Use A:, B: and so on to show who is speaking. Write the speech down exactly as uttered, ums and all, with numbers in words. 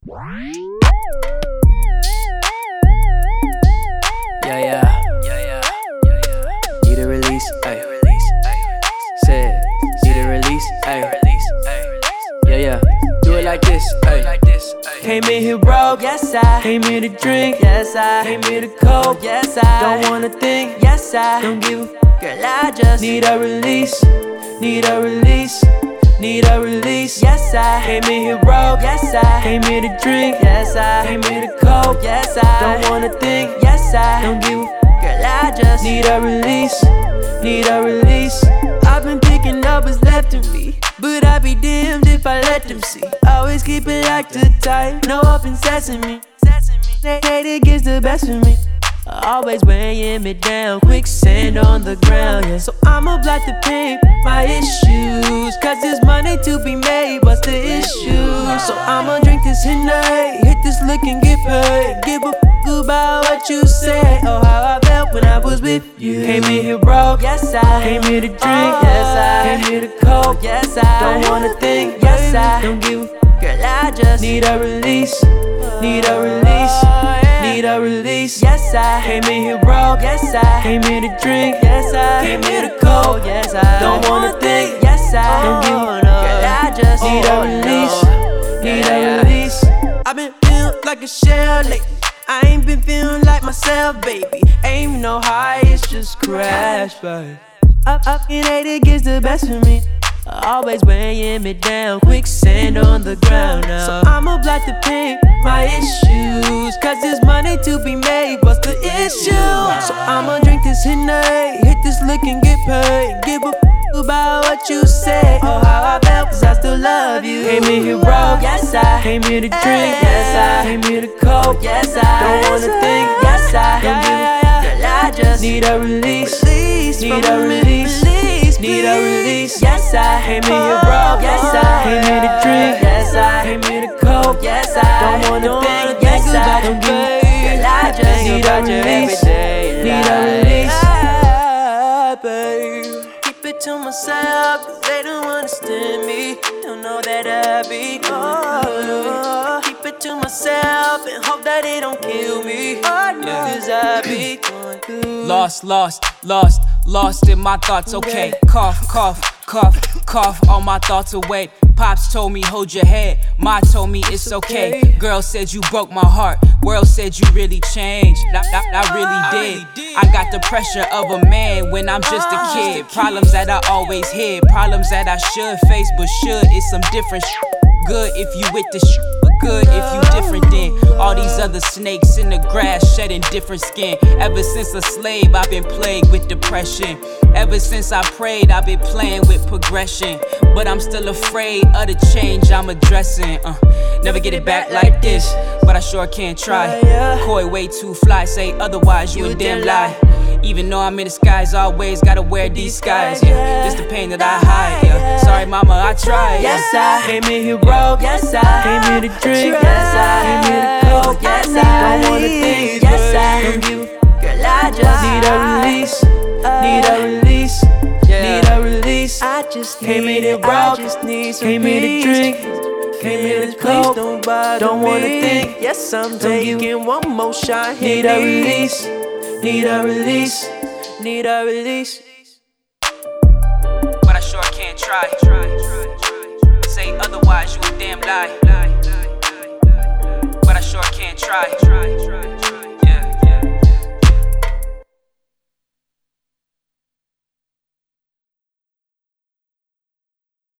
A: Yeah, yeah, yeah, yeah, yeah, yeah. Need a release, ayy. Said, need a release, ayy. Yeah, yeah. Do it like this, ayy. Came in here broke, yes I. Came here to drink, yes I. Came here to cope, yes I. Don't wanna think, yes I. Don't give a f, girl, I just need a release, need a release. Need a release, yes I. Came in here broke, yes I. Came here to drink, yes I. Came here to cope, yes I. Don't wanna think, yes I. Don't give a f, girl, I just need a release, need a release. I've been picking up what's left of me, but I be damned if I let them see. Always keep it like the type, no open sesame. They hate it gets the best of me. Always weighing me down, quicksand on the ground, yeah. So I'ma block the pain, my issues, cause there's money to be made, what's the issue? So I'ma drink this tonight, hit this lick and get paid. Give a f about what you say, oh how I felt when I was with you. Came in here broke, yes I. Came here to drink, yes I. Came here to cope, yes I. Don't wanna think, yes I. Don't give a f, girl, I just need a release, need a release. Need a release, yes I. Came in here broke, yes I. Came here to drink, yes I. Came here to cope, yes I. Don't wanna think, yes I. Don't give a girl, I just need a release, need a release. I've been feeling like a shell lately. I ain't been feeling like myself, baby. Ain't no high, it's just crash, baby. Up, up, and hate it gets the best of me. Always weighing me down, quicksand on the ground now. So I'ma block the pain, my issues, cause there's money to be made, what's the issue? So I'ma drink this tonight, hit this lick and get paid. Give a f about what you say, oh how I felt, cause I still love you. Came in here broke, yes I. Came here to drink, yes I. Came here to cope, yes I. Don't wanna think, yes I. Don't give a f, girl, I just need a release, need a release. Need a release, yes I. Came in here broke, yes I. Came here to drink, yes I. Came here to cope, yes I. Don't wanna think, yes I. Don't give a girl, I just need a release, need a release. Keep it to myself, cause they don't understand me. Don't know that I be good. Keep it to myself and hope that it don't kill me, cause I be going good.
B: Lost, lost, lost. Lost in my thoughts, okay. Cough, cough, cough, cough, all my thoughts away. Pops told me hold your head, Ma told me it's okay. Girl said you broke my heart, world said you really changed. I, I, I really did. I got the pressure of a man when I'm just a kid. Problems that I always hid, problems that I should face, but should is some different sh. Good if you with the sh, but good if you different than all these other snakes in the grass shedding different skin. Ever since a slave I've been plagued with depression. Ever since I prayed I've been playing with progression, but I'm still afraid of the change I'm addressing. uh, Never get it back like this, but I sure can try. Koi way too fly, say otherwise you a damn lie. Even though I'm in the skies, always gotta wear these skies, yeah. This the pain that I hide, yeah. Sorry mama, I tried, yeah.
A: Yes I. Came in here broke, yes I. Came here to drink, yes I. Came here to cope, yes I. Don't wanna think, yes I. Don't give a f, girl, I just need a release, need a release, need a release. I just came in here broke, just need some came here to drink, came here to cope, don't wanna think, yes I'm taking one more shot. Need a release, need a release, need a release.
B: But I sure can't try. Say otherwise you a damn lie. But I sure can't try.